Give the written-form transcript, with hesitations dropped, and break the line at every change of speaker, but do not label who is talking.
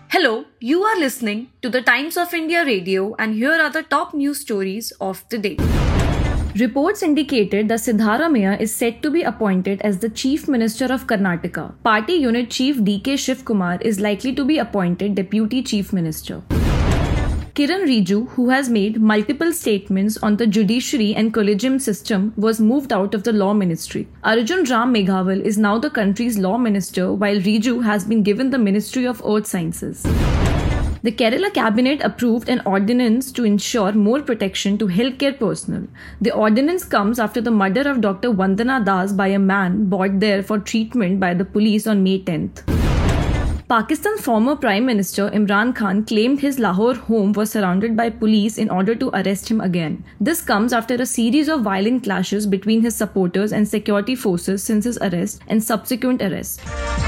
Hello, you are listening to the Times of India radio, and here are the top news stories of the day. Reports indicated that Siddaramaiah is set to be appointed as the Chief Minister of Karnataka. Party Unit Chief D.K. Shivkumar is likely to be appointed Deputy Chief Minister. Kiran Rijiju, who has made multiple statements on the judiciary and collegium system, was moved out of the Law Ministry. Arjun Ram Meghwal is now the country's Law Minister, while Rijiju has been given the Ministry of Earth Sciences. The Kerala Cabinet approved an ordinance to ensure more protection to healthcare personnel. The ordinance comes after the murder of Dr. Vandana Das by a man brought there for treatment by the police on May 10th. Pakistan's former Prime Minister Imran Khan claimed his Lahore home was surrounded by police in order to arrest him again. This comes after a series of violent clashes between his supporters and security forces since his arrest and subsequent arrest.